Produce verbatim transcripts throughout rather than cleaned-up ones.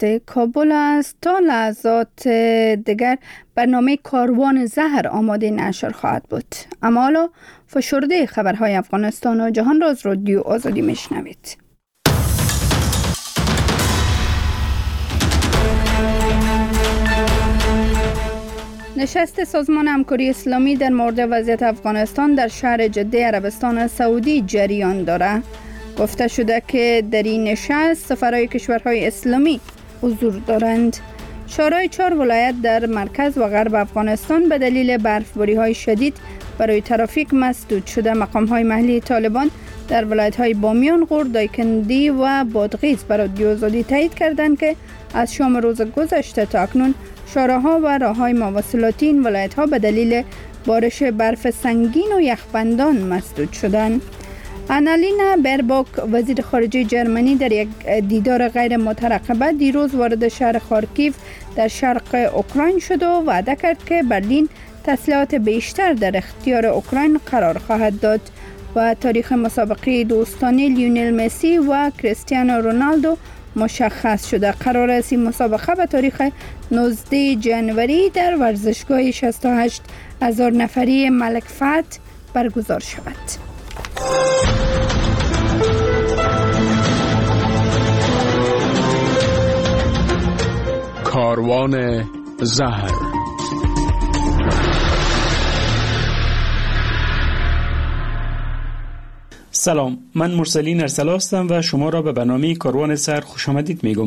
وقت کابل است. تا لحظات دیگر برنامه کاروان زهر آماده نشر خواهد بود. اما حالا فشرده خبرهای افغانستان و جهان را از رادیو آزادی میشنوید. نشست سازمان همکاری اسلامی در مورد وضعیت افغانستان در شهر جده عربستان سعودی جریان دارد. گفته شده که در این نشست سفرهای کشورهای اسلامی حضور دارند. شهرهای چهار ولایت در مرکز و غرب افغانستان به دلیل برفباری‌های شدید برای ترافیک مسدود شده. مقام‌های محلی طالبان در ولایت‌های بامیان، غور، دایکندی و بادغیس به رادیو آزادی تایید کردند که از شام روز گذشته تا اکنون شهرها و راه‌های مواصلاتی این ولایت‌ها به دلیل بارش برف سنگین و یخبندان مسدود شدند. آنالینا برباک وزیر خارجه جرمنی در یک دیدار غیر مترقبه دیروز وارد شهر خارکیو در شرق اوکراین شد و وعده کرد که برلین تسلیحات بیشتر در اختیار اوکراین قرار خواهد داد و تاریخ مسابقه دوستانه لیونل مسی و کریستیانو رونالدو مشخص شده. قرار است این مسابقه به تاریخ نوزدهم جنوری در ورزشگاه شصت و هشت هزار نفری ملک فهد برگزار شود. کاروان زهر. سلام، من مرسلین ارسلا هستم و شما را به برنامه کاروان زهر خوش آمدید میگم.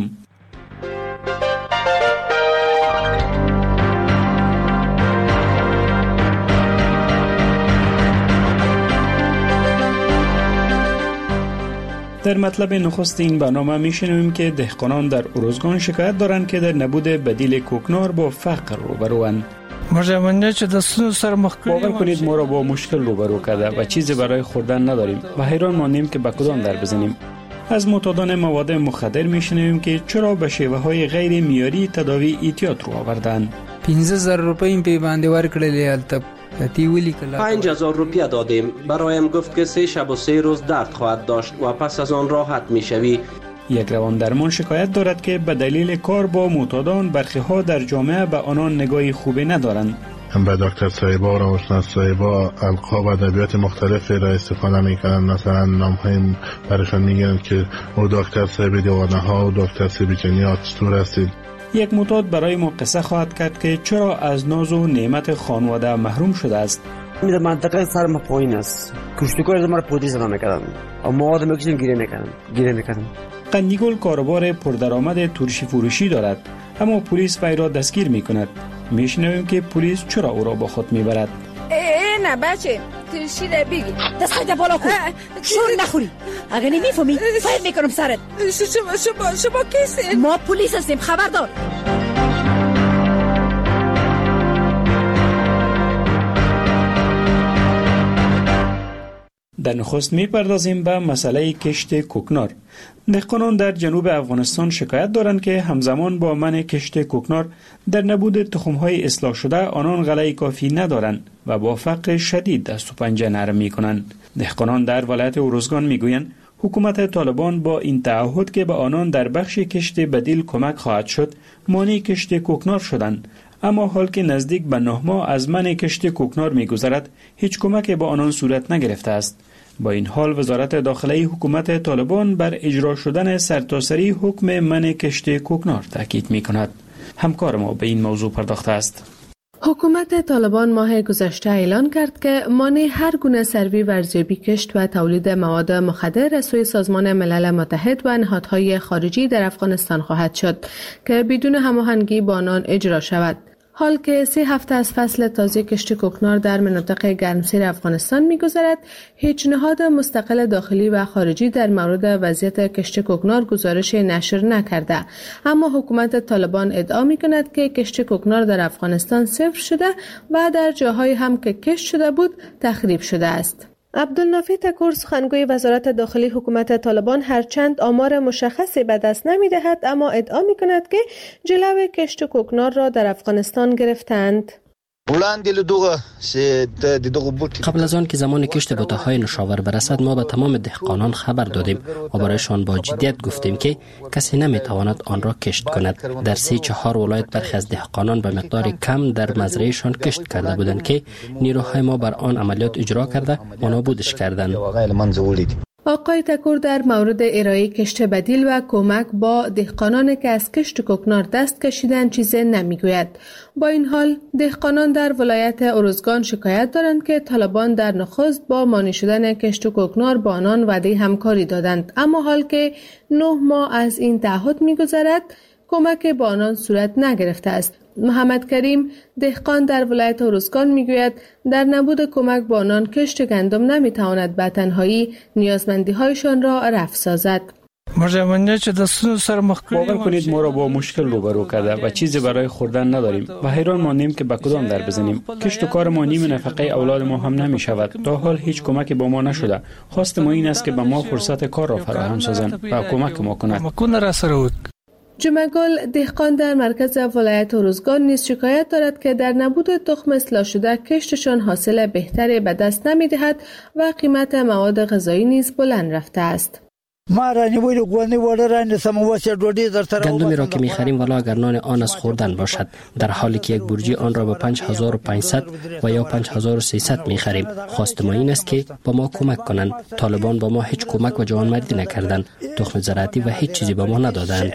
در مطلب نخست این برنامه میشنویم که دهقانان در ارزگان شکایت دارند که در نبود بدیل کوکنار با فقر روبروند. باور کنید ما را با مشکل روبرو کرده و چیزی برای خوردن نداریم و حیران ماندیم که به کدام در بزنیم. از معتادان مواد مخدر میشنویم که چرا به شیوه های غیر معیاری تداوی احتیاط رو آوردن. پانزده هزار روپیه این پیوند ورکړلې البته پنج هزار روپیه دادیم. برایم گفت که سه شب و سه روز درد خواهد داشت و پس از آن راحت میشوی. یک روان درمان شکایت دارد که به دلیل کار با معتادان برخی ها در جامعه به آنان نگاهی خوبی ندارند. به دکتر صاحبا و روانشناس صاحبا القاب و ادبیات مختلفی را استفاده میکنن. مثلا نام های برشان میگن که او دکتر صاحب دیوانه ها و دکتر صاحب جنیات چطور هستید. یک معتاد برای ما قصه خواهد کرد که چرا از ناز و نعمت خانواده محروم شده است. در منطقه سرم پایین است. کشتکار از ما را پودی زدن میکردن. اما آدم میکشیم گیره میکردن. گیره میکردن. قندیگل کاروبار پردرآمد ترشی فروشی دارد اما پلیس وی را دستگیر میکند. میشنویم که پلیس چرا او را با خود میبرد. ای نه بچه ترشی را بگی. دست خیلی بالا کن. شور نخوری. اگه نمیفهمی فایر میکنم سرت. شما شما شما کسی؟ ما پلیس هستیم، خبردار. در نخست میپردازیم به مسئله کشت کوکنار. دهقانان در جنوب افغانستان شکایت دارند که همزمان با منع کشت کوکنار در نبود تخم‌های اصلاح شده آنان غله کافی ندارند و با فقر شدید دست و پنجه نرم می‌کنند. دهقانان در ولایت ارزگان میگویند حکومت طالبان با این تعهد که به آنان در بخش کشت بدیل کمک خواهد شد مانع کشت کوکنار شدند، اما حال که نزدیک به نه ماه از منع کشت کوکنار می‌گذرد هیچ کمک به آنان صورت نگرفته است. با این حال وزارت داخله حکومت طالبان بر اجرا شدن سرتاسری حکم منع کشت کوکنار تاکید می‌کند. همکار ما به این موضوع پرداخته است. حکومت طالبان ماه گذشته اعلان کرد که مانع هر گونه سروی و ارزیابی کشت و تولید مواد مخدر از سوی سازمان ملل متحد و نهادهای خارجی در افغانستان خواهد شد که بدون هماهنگی با آنان اجرا شود. حال که سه هفته از فصل تازه کشت کوکنار در مناطق گرمسیر افغانستان می‌گذرد، هیچ نهاد مستقل داخلی و خارجی در مورد وضعیت کشت کوکنار گزارش نشر نکرده. اما حکومت طالبان ادعا می‌کند که کشت کوکنار در افغانستان صفر شده و در جاهایی هم که کشت شده بود تخریب شده است. عبدالنافی تکور سخنگوی وزارت داخلی حکومت طالبان هرچند آمار مشخصی به دست نمی‌دهد اما ادعا می‌کند که جلو کشت کوکنار را در افغانستان گرفتند. قبل از آن که زمان کشت بوته‌های نشاور برسد ما به تمام دهقانان خبر دادیم و برایشان با جدیت گفتیم که کسی نمیتواند آن را کشت کند. در سه چهار ولایت برخی از دهقانان به مقدار کم در مزرعهشان کشت کرده بودند که نیروهای ما بر آن عملیات اجرا کرده و نابودش کردند. آقای تکور در مورد ارائه کشت بدیل و کمک با دهقانانی که از کشت کوکنار دست کشیدند چیزی نمیگوید. با این حال دهقانان در ولایت ارزگان شکایت دارند که طالبان در نخست با مانع شدن کشت کوکنار با آنان وعده همکاری دادند، اما حال که نه ماه از این تعهد میگذرد کمک با آنان صورت نگرفته است. محمد کریم دهقان در ولایت ارزگان میگوید در نبود کمک با آنان کشت گندم نمیتواند به تنهایی نیازمندی هایشان را رفع سازد. باور کنید ما را با مشکل روبرو کرده و چیزی برای خوردن نداریم و حیران ماندیم که به کدام در بزنیم. کشت و کار ما نیم نفقه اولاد ما هم نمی شود. تا حال هیچ کمکی با ما نشده. خواست ما این است که به ما فرصت کار را فراهم سازند و کمک ما کنند. جمعگل دهقان در مرکز ولایت ارزگان نیز شکایت دارد که در نبود تخم اصلاح شده کشتشان حاصل بهتری به دست نمی دهد و قیمت مواد غذایی نیز بلند رفته است. گندمی را که می‌خریم ولی اگر نان آن از خوردن باشد، در حالی که یک برجی آن را به پنج هزار و پانصد و یا پنج هزار و سیصد می‌خریم. خواست ما این است که با ما کمک کنند. طالبان با ما هیچ کمک و جوانمردی نکردند. تخم زراعتی و هیچ چیزی با ما ندادند.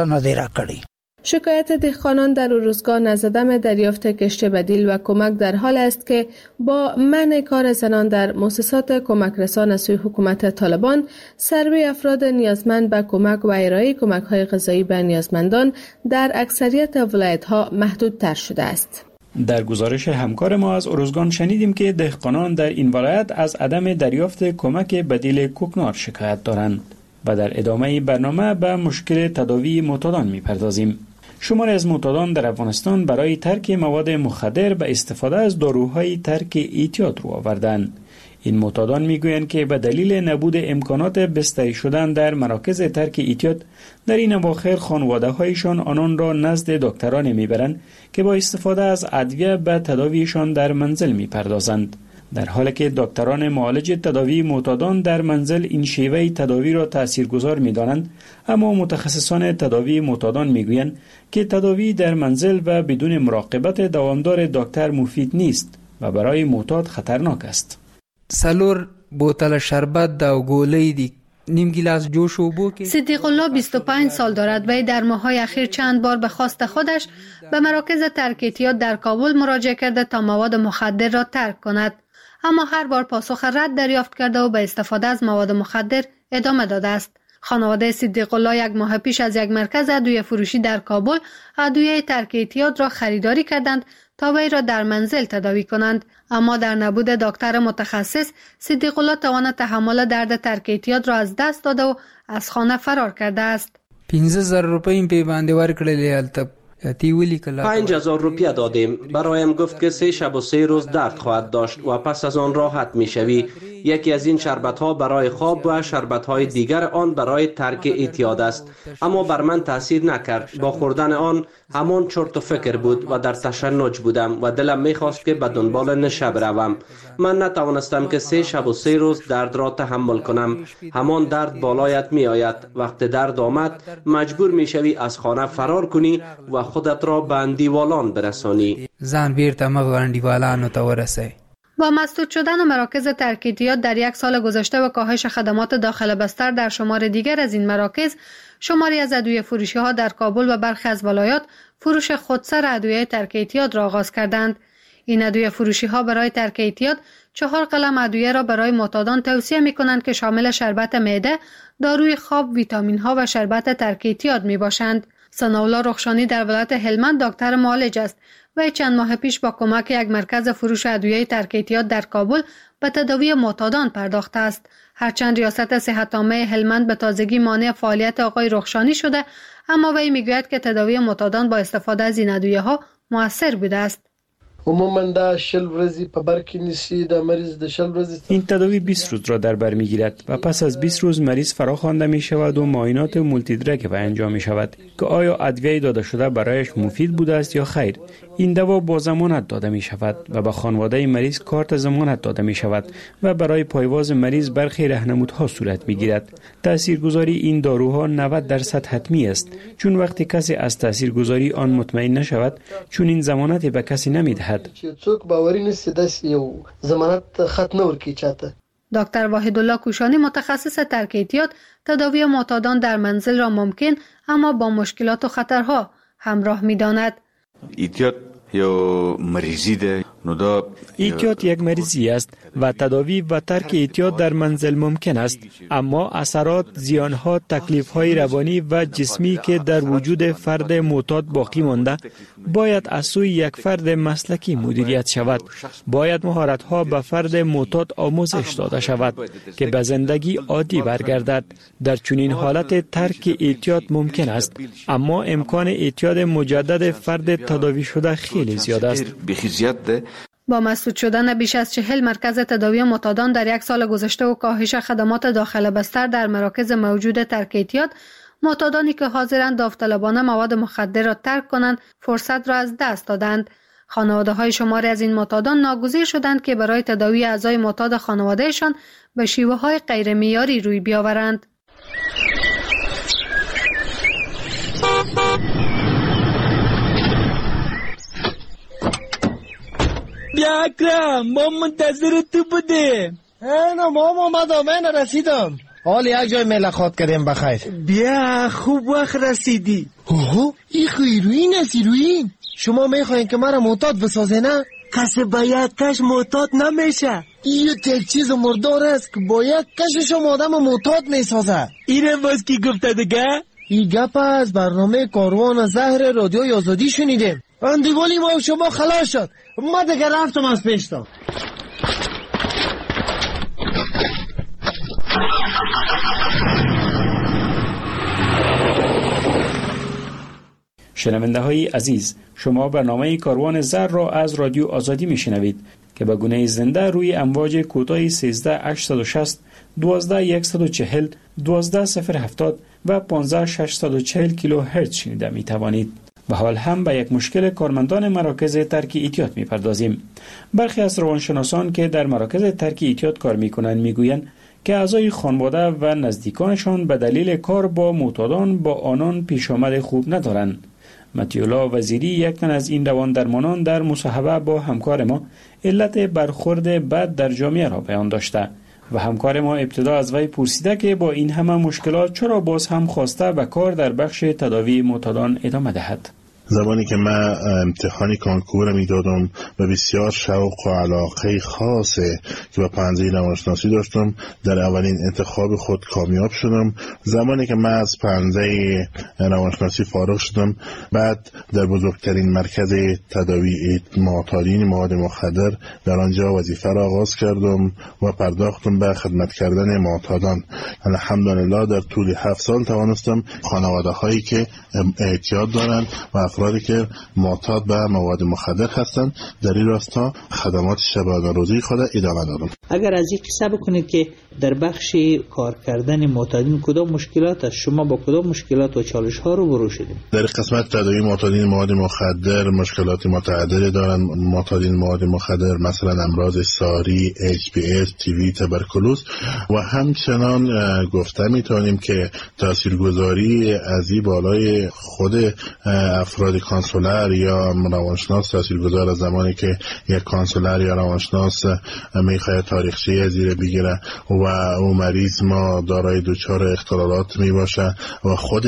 شکایت دهقانان در ارزگان از عدم دریافت کشت بدیل و کمک در حال است که با منع کار زنان در مؤسسات کمک رسان از سوی حکومت طالبان، سروی افراد نیازمند به کمک و ارائه کمک‌های غذایی به نیازمندان در اکثریت ولایت‌ها محدودتر شده است. در گزارش همکار ما از ارزگان شنیدیم که دهقانان در این ولایت از عدم دریافت کمک بدیل کوکنار شکایت دارند و در ادامه برنامه به مشکل تداوی معتادان می‌پردازیم. شماری از معتادان در افغانستان برای ترک مواد مخدر به استفاده از داروهای ترک اعتیاد رو آوردند. این معتادان میگویند که به دلیل نبود امکانات بستری شدن در مراکز ترک اعتیاد در این اواخر خانواده‌هایشان آنان را نزد دکتران میبرند که با استفاده از ادویه به تداویشان در منزل میپردازند. در حالی که دکتران معالج تداوی معتادان در منزل این شیوه تداوی را تاثیرگذار می‌دانند، اما متخصصان تداوی معتادان می‌گویند که تداوی در منزل و بدون مراقبت دوامدار دکتر مفید نیست و برای معتاد خطرناک است. سلور بوتل شربت دا گولی دی نیم گیلاس جوش و بو که صدیق الله بیست و پنج سال دارد و در ماه‌های اخیر چند بار به خواست خودش به مراکز ترک اعتیاد در کابل مراجعه کرده تا مواد مخدر را ترک کند، اما هر بار پاسخ رد دریافت کرده و به استفاده از مواد مخدر ادامه داده است. خانواده صدیق الله یک ماه پیش از یک مرکز ادویه فروشی در کابل ادویه ترک اعتیاد را خریداری کردند تا وی را در منزل تداوی کنند، اما در نبود دکتر متخصص صدیق الله توان تحمل درد ترک اعتیاد را از دست داده و از خانه فرار کرده است. پانزده هزار روپۍ په باندې ورکړلې البته پنج هزار روپیه دادیم. برایم گفت که سه شب و سه روز درد خواهد داشت و پس از آن راحت می شوی. یکی از این شربت ها برای خواب و شربت های دیگر آن برای ترک اعتیاد است، اما بر من تاثیر نکرد. با خوردن آن همان چرت و فکر بود و در تشنج بودم و دلم می خواست که به دنبال نشه بروم. من نتوانستم که سه شب و سه روز درد را تحمل کنم. همان درد بالایت می آید. وقت درد آمد مجبور می شوی از خانه فرار کنی و خودت را به اندیوالان برسانی. زن بیرته مغ اندیوالانو ته ورسه. با مسدود شدن مراکز ترک اعتیاد در یک سال گذشته و کاهش خدمات داخل بستر در شمار دیگر از این مراکز، شماری از ادویه فروشی ها در کابل و برخی از ولایات فروش خودسر ادویه ترک اعتیاد را آغاز کردند. این ادویه فروشی ها برای ترک اعتیاد چهار قلم ادویه را برای معتادان توصیه می کنند که شامل شربت معده، داروی خواب، ویتامین ها و شربت ترک اعتیاد می باشند. ثناءالله رخشانی در ولایت هلمند دکتر معالج است و چند ماه پیش با کمک یک مرکز فروش ادویه ترک اعتیاد در کابل به تداوی معتادان پرداخته است. هرچند ریاست صحت عامه هلمند به تازگی مانع فعالیت آقای رخشانی شده، اما وی میگوید که تداوی معتادان با استفاده از این ادویه ها مؤثر بوده است. عموما دا شل ورځې په بر کې نیسي. د مریض د شل ورځې این تداوی بیست روز را در بر میگیرد و پس از بیست روز مریض فراخوانده می شود و معاینات مولتی درک و انجام می شود که آیا ادویه داده شده برایش مفید بوده است یا خیر. این دوا با ضمانت داده می شود و به خانواده مریض کارت ضمانت داده می شود و برای پایواز مریض برخی راهنمودها صورت می گیرد. تاثیرگذاری این داروها نود درصد حتمی است، چون وقتی کسی از تاثیرگذاری آن مطمئن نشود، چون این ضمانت به کسی نمی دهد. څوک باوري نشي داسې یو ضمانت خط نه ورکوي چاته. دکتر واحدالله کوشانی متخصص ترک اعتیاد تداوی معتادان در منزل را ممکن اما با مشکلات و خطرها همراه می داند. اعتیاد یا مریضی ده نودا اعتیاد یک مریضی است و تداوی و ترک اعتیاد در منزل ممکن است، اما اثرات، زیانها، تکلیف‌های روانی و جسمی که در وجود فرد معتاد باقی مانده باید از سوی یک فرد مسلکی مدیریت شود. باید مهارت‌ها به فرد معتاد آموزش داده شود که به زندگی عادی برگردد. در چنین حالت ترک اعتیاد ممکن است، اما امکان اعتیاد مجدد فرد تداوی شده خیلی زیاد است. با مسدود شدن بیش از چهل مرکز تداوی معتادان در یک سال گذشته و کاهش خدمات داخل بستر در مراکز موجود ترک اعتیاد، معتادانی که حاضرند داوطلبانه مواد مخدر را ترک کنند فرصت را از دست دادند. خانواده های شماری از این معتادان ناگزیر شدند که برای تداوی اعضای معتاد خانوادهشان به شیوه های غیر معیاری روی بیاورند. بیا اکرم، ما منتظر تو بودیم. نه مام اومدم، من رسیدم. حال یک جای ملاقات کردیم بخیر. بیا خوب وقت رسیدی. اوه این خیروین است. ایروین شما میخواین که مرا معتاد بسازه نه؟ کسی باید کش معتاد نمیشه. این یک چیز مردار است که باید کشش آدم معتاد میسازه. اینه باز کی گفته دیگه؟ این گپ از برنامه کاروان زهر رادیوی آزادی شنیدیم. اندیوالی ما و شما خلاص شد. ما دیگه رفتم از پیشتا. شنونده های عزیز، شما برنامه کاروان زهر را از رادیو آزادی می شنوید که به گونه زنده روی امواج کوتاه سیزده هشتصد و شصت، دوازده صد و یک و چهل، دوازده صفر هفتاد و پانزده ششصد و چهل کیلو هرتز شنیده می توانید. و حال هم به یک مشکل کارمندان مراکز ترک اعتیاد می پردازیم. برخی از روانشناسان که در مراکز ترک اعتیاد کار می کنند می گویند که اعضای خانواده و نزدیکانشان به دلیل کار با معتادان با آنان پیش آمد خوب ندارند. متیولا وزیری، یک تن از این روان درمانان، در مصاحبه با همکار ما علت برخورد بد در جامعه را بیان داشته و همکار ما ابتدا از وی پرسیده که با این همه مشکلات چرا باز هم خواسته به کار در بخش تداوی معتادان ادامه دهد. زمانی که من امتحانی کانکور می دادم و بسیار شوق و علاقه خاصه که به پنجه روانشناسی داشتم، در اولین انتخاب خود کامیاب شدم. زمانی که من از پنجه روانشناسی فارغ شدم، بعد در بزرگترین مرکز تداوی معتادین مواد مخدر در آنجا وظیفه را آغاز کردم و پرداختم به خدمت کردن معتادان. الحمدلله در طول هفت سال توانستم خانواده هایی که اعتیاد دارند و افرادی که معتاد به مواد مخدر هستند در این راستا خدمات شبانه روزی خود ادامه دادم. اگر از این قصه بکنید که در بخش کار کردن معتادین کدام مشکلات است، شما با کدام مشکلات و چالش ها رو برو شدید؟ در قسمت تداوی معتادین مواد مخدر مشکلات متعددی دارند. معتادین مواد مخدر مثلا امراض ساری، اچ پی اس، تی وی، تبرکلوز و همچنان گفته میتونیم که تاثیرگذاری از این بالای خود افراد کانسولر یا روانشناس تاثیرگذار از زمانی که یک کانسولر یا روانشناس میخواد تاریخچه زیر بگیره و او مریض ما دارای دچار اختلالات می باشه و خود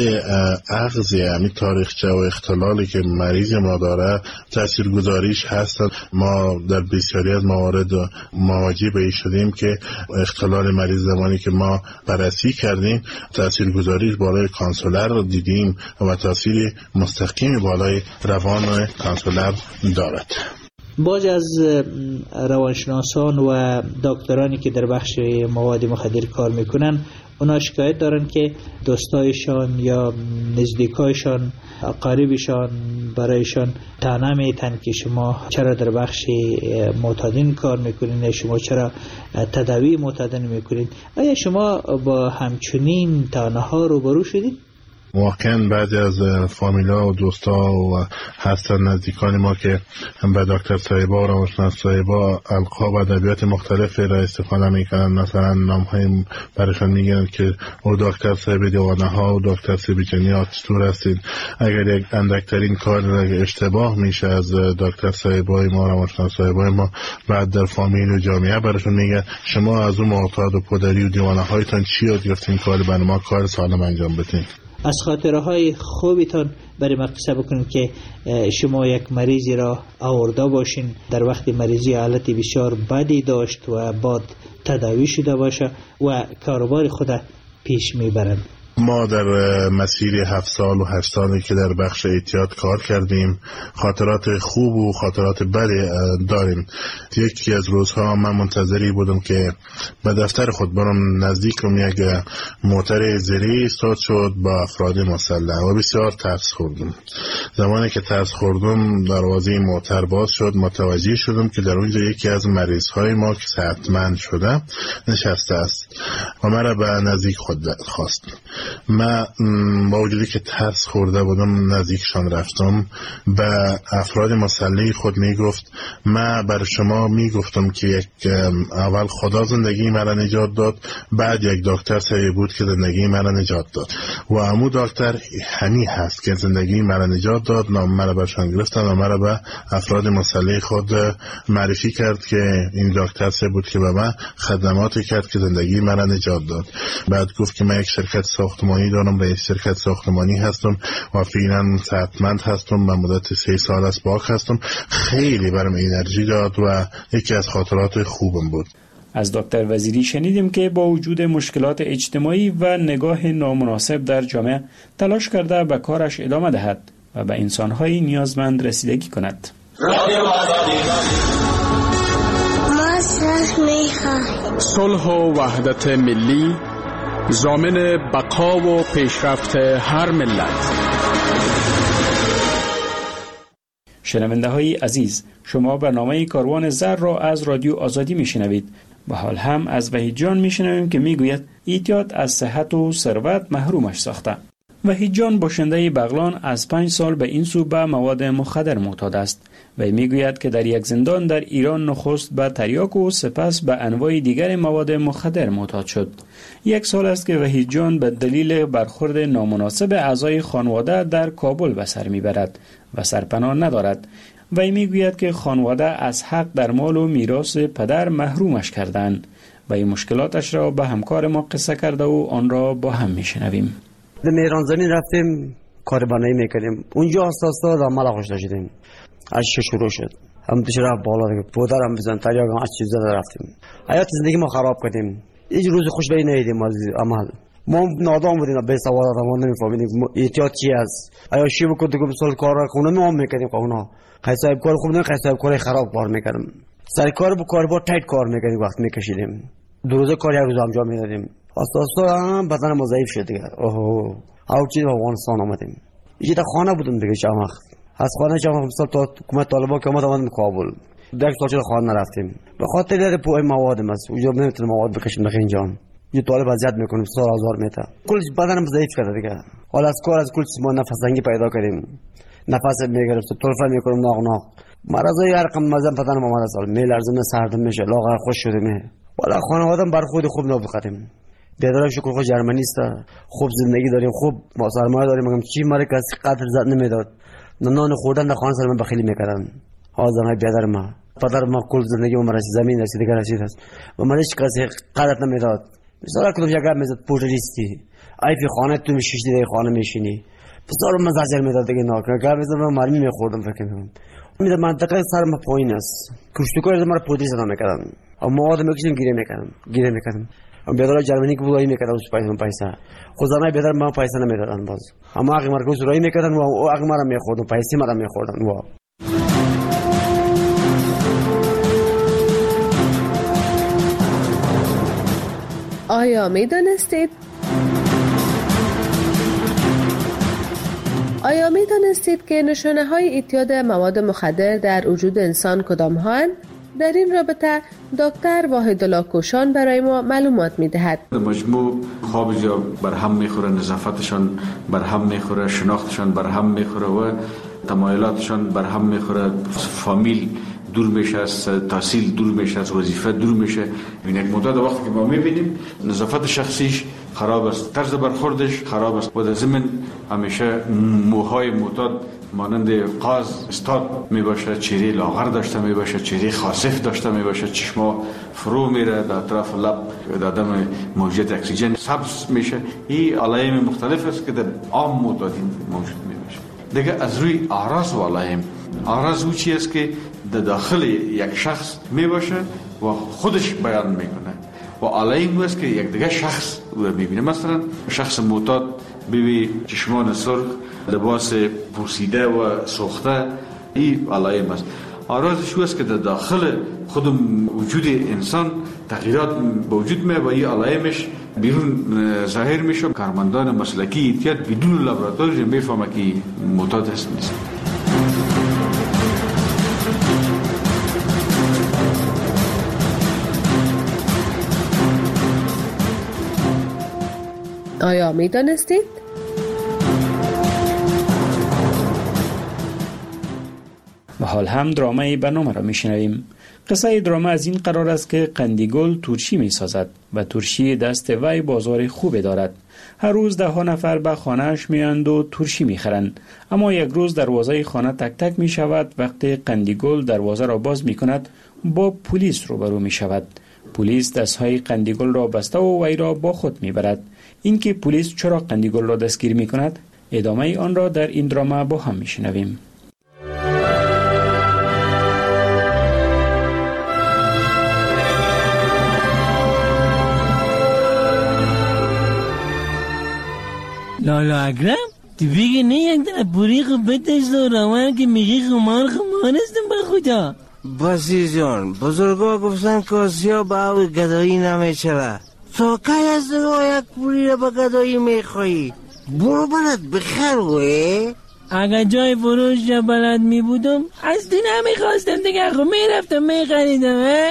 اخذ همین تاریخچه و اختلالی که مریض ما داره تاثیرگذاریش هستن. ما در بسیاری از موارد مواجه به این شدیم که اختلال مریض زمانی که ما بررسی کردیم تاثیرگذاریش بالای کانسولر دیدیم و تاثیر مستقیم بالای روان کانسولر دارد. باز از روانشناسان و دکترانی که در بخش مواد مخدر کار میکنن اونا شکایت دارن که دوستایشان یا نزدیکایشان قریبشان برایشان طعنه میتن که شما چرا در بخش معتادین کار میکنین یا شما چرا تداوی معتادین میکنین. آیا شما با همچنین طعنه ها روبرو شدید؟ واقعا بعضی از فامیلا و دوستا و هستن نزدیکان ما که به دکتر صاحبا و روانشناس صاحبا القاب و ادبیات مختلف را استفاده میکنن. مثلا نام های برشان میگن که او دکتر صاحب دیوانه ها و دکتر صاحب جنیات چطور هستید. اگر یک اندکترین کار اشتباه میشه از دکتر صاحبای ما روانشناس صاحبای ما، بعد در فامیل و جامعه برشان میگن شما از اون معتاد و پدری و دیوانه هایتان چی یاد گرفتین کار برای ما کار سالم انجام بدین. از خاطره های خوبیتان برای ما قصه بکنید که شما یک مریضی را آورده باشین در وقت مریضی حالت بسیار بدی داشت و بعد تداوی شده باشه و کاروبار خود پیش میبرند. ما در مسیر هفت سال و هشت سالی که در بخش اعتیاد کار کردیم خاطرات خوب و خاطرات بدی داریم. یکی از روزها من منتظری بودم که به دفتر خود برم. نزدیک رو یک موتر زری ایستاد شد با افراد مسلح و بسیار ترس خوردم. زمانی که ترس خوردم دروازه موتر باز شد، متوجه شدم که در اونجا یکی از مریض های ما که صحتمند شده نشسته است و مرا به نزدیک خود خواست. من با وجودی که ترس خورده بودم نزدیکشان رفتم. به افراد مسلح خود میگفت من بر شما میگفتم که یک اول خدا زندگی مرا نجات داد، بعد یک دکتر سری بود که زندگی مرا نجات داد و امو دکتر همی هست که زندگی مرا نجات داد. نام مرا برشان گرفتن و مرا به افراد مسلح خود معرفی کرد که این دکتر سری بود که به من خدماتی کرد که زندگی مرا نجات داد. بعد گفت که من یک شرکت ساختمانی دارم، رئیس شرکت ساختمانی هستم و فعلا صحتمند هستم، به مدت سه سال است باک هستم. خیلی برام انرژی داد و یکی از خاطرات خوبم بود. از دکتر وزیری شنیدیم که با وجود مشکلات اجتماعی و نگاه نامناسب در جامعه تلاش کرده به کارش ادامه دهد و به انسان‌های نیازمند رسیدگی کند. صلح و وحدت ملی ضامن بقا و پیشرفت هر ملت. شنونده های عزیز، شما برنامه کاروان زر را از رادیو آزادی میشنوید. به حال هم از وحید جان میشنویم که میگوید اعتیاد از صحت و ثروت محرومش ساخته. وحید جان باشنده بغلان از پنج سال به این سو به مواد مخدر معتاد است و میگوید که در یک زندان در ایران نخست به تریاک و سپس به انواع دیگر مواد مخدر معتاد شد. یک سال است که وحید جان به دلیل برخورد نامناسب اعضای خانواده در کابل به سر میبرد و سرپناه ندارد و میگوید که خانواده از حق در مال و میراث پدر محرومش کردند و این مشکلاتش را به همکار ما قصه کرده و آن را با هم میشنویم. به میران زمین رفتیم کار بنایی میکنیم. اونجا اساسا دامال خوش داشتیم. از چه شروع شد هم پیش رفت بالا دیگه پدرم بزن تریاک هم از چیز زده رفتیم. حیات زندگی ما خراب کردیم. هیچ روز خوش بی ندیدیم از عمل. ما نادام بودیم به سواد ما نمیفهمیدیم احتیاط چی است. آیا شی بکن تو مثال کار خونه ما هم میکنیم خونه. حساب کار خوب نه حساب کار خراب کار میکردیم. سر کار با کار با تایت کار میکردیم وقت میکشیدیم. دو روز کار یک روز انجام میدادیم. اساسا بدن ما ضعیف شد دیگه. اوه او چیز افغانستان آمدیم. یه تا خانه بودم دیگه چند وقت. از خانه چند مثلا تا حکومت طالبان که اومد اومدیم کابل. یک سال چه خانه نرفتیم. به خاطر اینکه پوی مواد است. اونجا نمیتونم مواد بکشیم به اینجا. یه طالب اذیت میکنیم سال هزار میته. کل بدنم ضعیف کرده دیگه. حالا از کار از کل ما نفس تنگی پیدا کردیم. نفس میگرفت طرفه میکنم ناق ناق. مرضای هر رقم مزن بدن ما مرض سال میلرزه سرد میشه لاغر خوش شده می. والا خانواده‌ام بر خود خوب نبودیم. بیادرم شکر خود جرمنی است. خوب زندگی داریم، خوب ما سرمایه داریم، مگم چی ماره کسی قدر زد نمیداد. نان خوردن در خانه سر من بخیلی میکردن. آزمای بیادر ما. پدر ما کل زندگی ما رسید زمین رسید دیگر رسید است. و من هیچ کسی قدر نمیداد. مثلا کدوم جگه میزد پولیستی. ای فی خانه تو میشیش دیگه خانه میشینی. بسیار مزاجر میداد دیگه نه. که میزد من مرمی میخوردم فکر کنم. میدم منطقه سر ما پایین است. کشتکار از ما پلیس زدن میکردن. اما آدم میکشیم گیره میکردم. گیره میکردم. بیادر جرمنی که بودایی میکردن اوش پیسه پیسه. خودانای بیادر ما پیسه نمیدادن باز. اما اگه مرکز رای میکردن و اگه مرا میخوردن پیسه مرا میخوردن و آیا می دانستید؟ آیا می دانستید که نشانه های اعتیاد مواد مخدر در وجود انسان کدام هاند؟ در این رابطه دکتر واحدالله کوشان برای ما معلومات می دهد. مجموع خواب جا بر هم می خوره، نظافتشان بر هم می خوره، شناختشان بر هم می خوره و تمایلاتشان بر هم می خوره، فامیل دور میشه از تحصیل، دور میشه از وظیفه، دور میشه. این یک مدت وقتی که ما میبینیم نظافت شخصیش خراب است، طرز برخوردش خراب است و در ضمن همیشه موهای معتاد مانند قاز استاد میباشه، چهره لاغر داشته میباشه، چهره خاصف داشته میباشه، چشما فرو میره در طرف لب، در دم موجود اکسیژن سبز میشه. این علائم مختلف است که در عام معتادین موجود میباشه. دیگه از روی اعراض و علائم، اعراض او چی است که در داخل یک شخص میباشه و خودش بیان میکنه و علائم است که یک دیگه شخص میبینه. مثلا شخص معتاد ببی چشمان سرخ، لباس پوسیده و سوخته، این علائم است. اعراضش است که در داخل خود وجود انسان تغییرات به وجود میاد و این علائمش بیرون ظاهر میشه. کارمندان مسلکی احتیاط بدون لابراتوری میفهمه که معتاد هست نیست. آیا می دانستید؟ و حال هم درامه برنامه را می شنویم. قصه درامه از این قرار است که قندیگل ترشی می سازد و ترشی دست وی بازار خوبی دارد. هر روز ده ها نفر به خانهش می اند و ترشی می خرند. اما یک روز دروازه خانه تک تک می شود. وقتی قندیگل دروازه را باز می کند با پلیس روبرو می شود. پلیس دستهای قندیگل را بسته و وی را با خود می برد. اینکه پلیس چرا قندیگل را دستگیر می کند؟ ادامه آن را در این درامه با هم می شنویم. لالا اکرم تو بگه نه یک در پوری خوب بتشت و روان که میگی خمار خمار استم با خدا. باسی جان بزرگا گفتن که آسیا با او گدایی نمیچره. تا که از دقا یک پوری را با گدایی میخوایی برو بلد بخر گوه. اگه جای فروش جا بلد میبودم از دی نمیخواستم دیگه خو میرفتم میخریدم.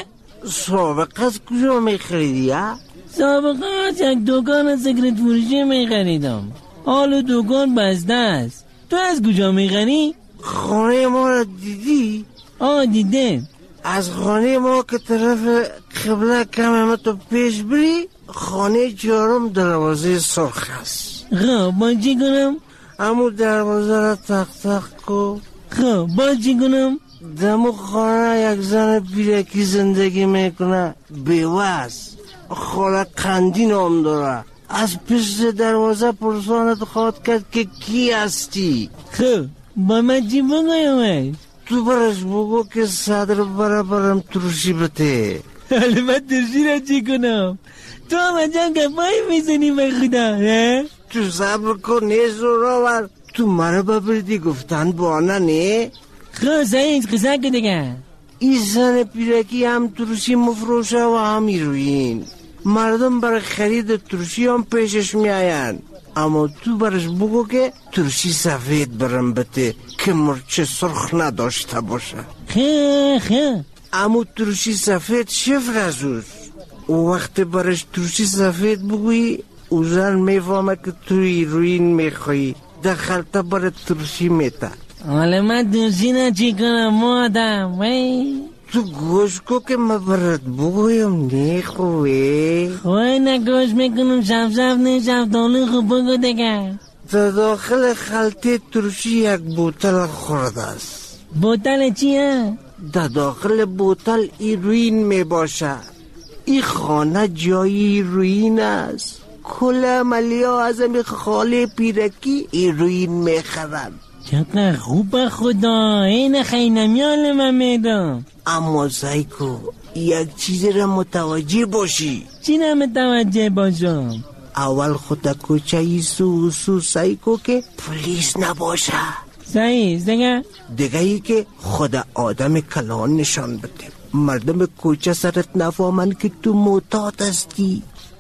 سابقات کجا میخریدی ها؟ سابقات یک دکان سکرت فروشی میخریدم. حالا دکان بسته است. تو از کجا میخری؟ خانه ما را دیدی؟ آه دیدم. از خانه ما که طرف قبله کم تو پیش بری خانه چهارم دروازه سرخ است. خب با چی کنم؟ امو دروازه را تق تق کو. خب با چی کنم؟ دمو خانه یک زن پیرکی زندگی میکنه بیوست. خاله قندی نام داره. از پشت دروازه پرسانت خواهد کرد که کی هستی. خب با من چی بگویمش؟ تو برش بگو که صدر برابرم ترشی بته. حالا من ترشی را چی کنم؟ تو همه جان گفایی میزنی به خدا نه؟ تو صبر کن نیز رو راور. تو مرا ببردی گفتن با آنه نه؟ خب سایش قصه که دیگه این زن پیرکی هم ترشی مفروشه و هم ایروین. مردم برای خرید ترشی هم پیشش میاین. اما تو برش بگو که ترشی سفید برم بته که مرچه سرخ نداشته باشه. خیلی خیلی اما ترشی سفید شفر ازوز. و وقتی برش ترشی سفید بگوی او زن میفهمه که توی روین میخوایی دخلته برای ترشی میته. حالا من ترشی نا چی کنم مادم وی؟ تو گوش کو که ما برات بگویم نه خوبه. خواه نگوش میکنم شف شف نه شفتالی خوب بگو دیگه. در داخل خلطه ترشی یک بوتل خورده است. بوتل چیه؟ در داخل بوتل ایروین میباشه. این خانه جای ایروین است. کل عملی ها از امی خاله پیرکی ایروین میخرن. چقدر خوب خدا این خیلی من میدم. اما سایکو یک چیز را متوجه باشی. چی را متوجه باشم؟ اول خود کوچه ای سو سو سایکو که پلیس نباشه. سایز دیگه؟ دیگه ای که خود آدم کلان نشان بده. مردم کوچه سرت نفهمن که تو معتاد هستی.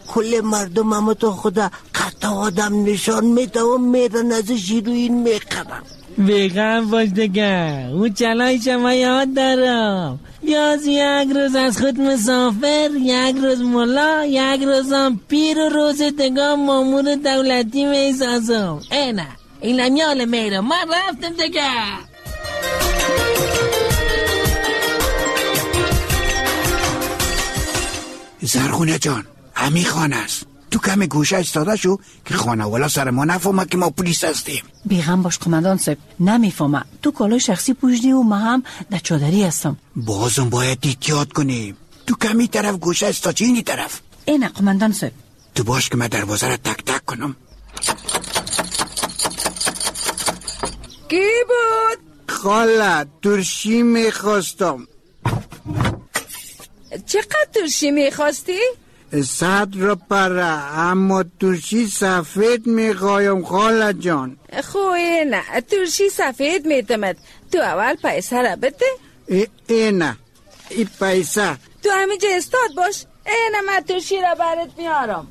کل مردم همه تا خدا قطع آدم نشان میده و میرن از هیروئین میخرن. بیغم باش دیگه، اون چلای شما یاد دارم. بیاز یک روز از خود مسافر، یک روز ملا، یک روز هم پیر و روز دیگه مامور دولتی میسازم. اینه این نمیال میره، من رفتم دیگه. زرغونه جان، امی خانه است. تو کمی گوشه استاده شو که خانه والا سر ما نفهمه که ما پلیس هستیم. بیغم باش قماندان صاحب، نمیفهمه. تو کالای شخصی پوشیدی و ما هم در چادری هستم. بازم باید احتیاط کنیم. تو کمی طرف گوشه استا چه اینی طرف؟ اینه قماندان صاحب. تو باش که من دروازه را تک تک کنم. کی بود؟ خاله ترشی میخواستم. چقدر ترشی میخواستی؟ صد رو پره، اما ترشی سفید میخوایم خاله جان. خوی نه، ترشی سفید میتمد. تو اول پیسه را بده. ای, ای نه ای پیسه تو همینجا استاد باش. اینه من ترشی را برات میارم.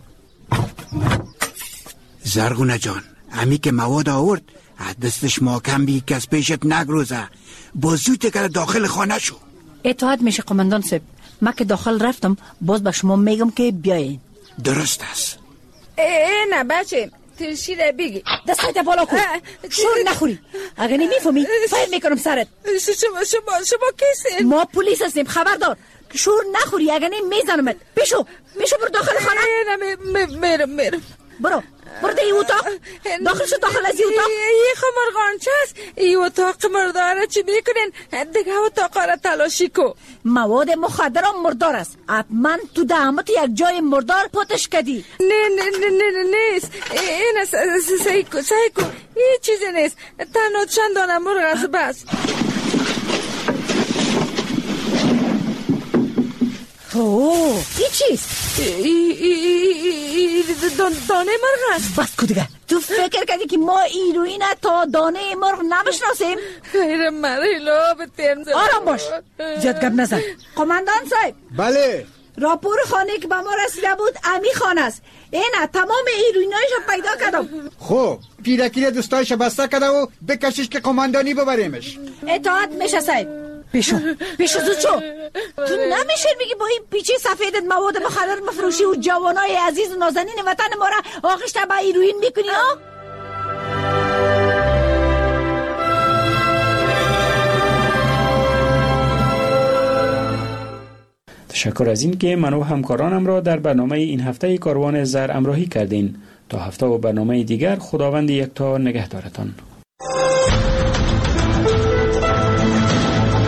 زرغونه جان، همی که مواد آورد دستش محکم بی که از پیشت نگروزه. بازوی که داخل خانه شو. اطاعت میشه قماندان صاحب. من که داخل رفتم باز به شما میگم که بیاین. درست است. ای نه بچه، ترشی را بگی. دستایت بالا کن، شور نخوری. اگه نمیفهمی فایر میکنم سرت. شما شما شما کسی؟ ما پلیس هستیم، خبردار. شور نخوری، اگه نمی میزنمت. بشو بشو برو داخل خانه. نه میرم میرم. برو برو ده ای اتاق. داخل شو داخل از ای اتاق. ای خمرغانچه است. ای اتاق مرداره چی میکنین؟ دیگه اتاق را تلاشی کو. مواد مخدر هم مردار است. حتما تو دهمت یک جای مردار پاتش کردی. نه نه نه نه نه نیست. این سعی کو سعی کو. این چیزی نیست. تنها چند دانه مرغ است بس. اوه این چیست؟ دانه مرغ است. بس کو دیگه. تو فکر کردی که ما هیروئین تا دانه مرغ نمیشناسیم؟ خیر مریلا بتیم. آرام باش، زیاد گپ نزن. قماندان صاحب. بله. راپور خانه که به ما رسیده بود امی خانه است. اینه تمام هیروئینایش پیدا کردم. خب پیرکیل دوستایش بسته کرده و بکشش که قماندانی ببریمش. اطاعت میشه صاحب. پیشو پیشو زود شو. تو نمیشه میگی با این پیچه سفیدت مواد مخدر مفروشی و جوانای عزیز و نازنین وطن ما را آغشته به هیروئین میکنی ها؟ تشکر از این که من و همکارانم را در برنامه این هفته کاروان زر همراهی کردین. تا هفته و برنامه دیگر خداوند یکتا نگهدارتان.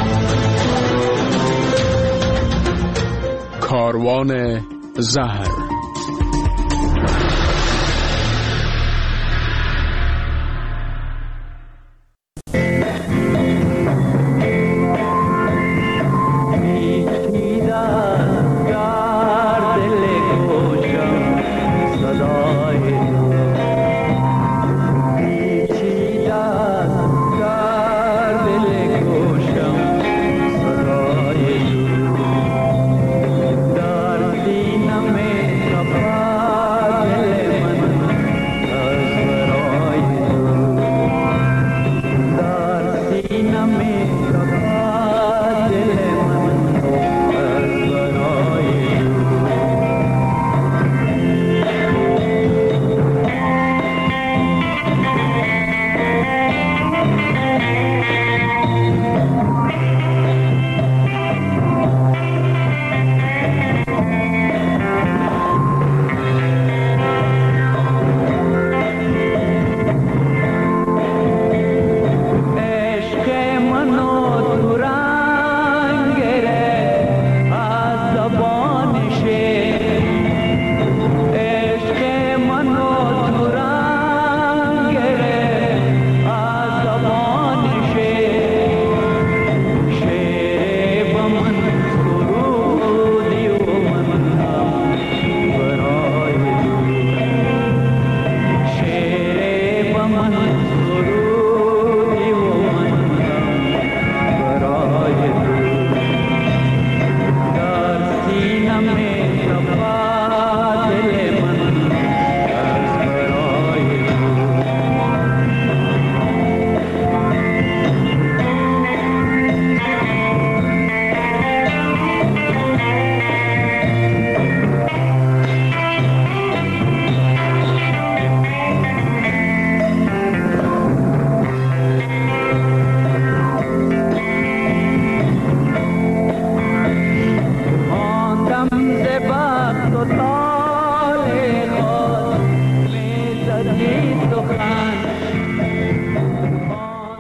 کاروان زهر